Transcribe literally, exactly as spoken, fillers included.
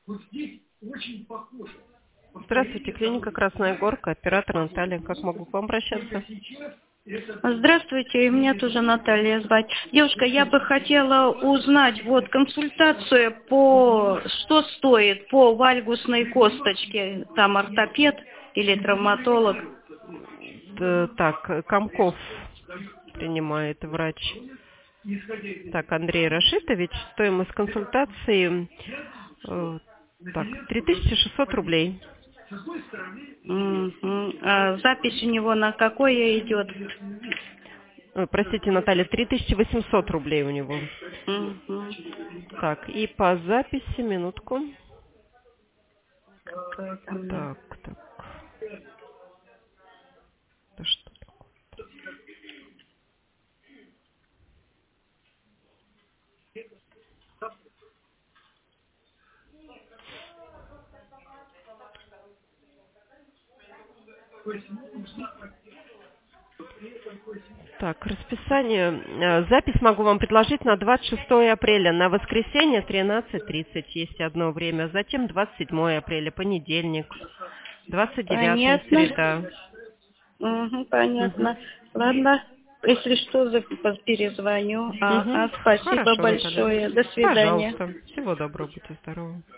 Здравствуйте, клиника Красная Горка, оператор Наталья. Как могу к вам обращаться? Здравствуйте, меня тоже Наталья звать. Девушка, я бы хотела узнать вот консультацию по что стоит по вальгусной косточке, там ортопед или травматолог. Т- Так, Комков принимает врач. Так, Андрей Рашитович, стоимость консультации э, так, три тысячи шестьсот рублей. Мгм. А запись у него на какое идет? Ой, простите, Наталья, три тысячи восемьсот рублей у него. Мгм. Так, и по записи, минутку. Какое там? Так, так. Да что такое? Так, расписание. э, Запись могу вам предложить на двадцать шестое апреля, на воскресенье тринадцать тридцать есть одно время, затем двадцать седьмое апреля, понедельник, двадцать девятое Понятно. среда. Угу, Угу. понятно. Ладно. Если что, за- перезвоню. Угу. Ага, спасибо Хорошо, Наталья. большое. До свидания. Пожалуйста. Всего доброго, будьте здоровы.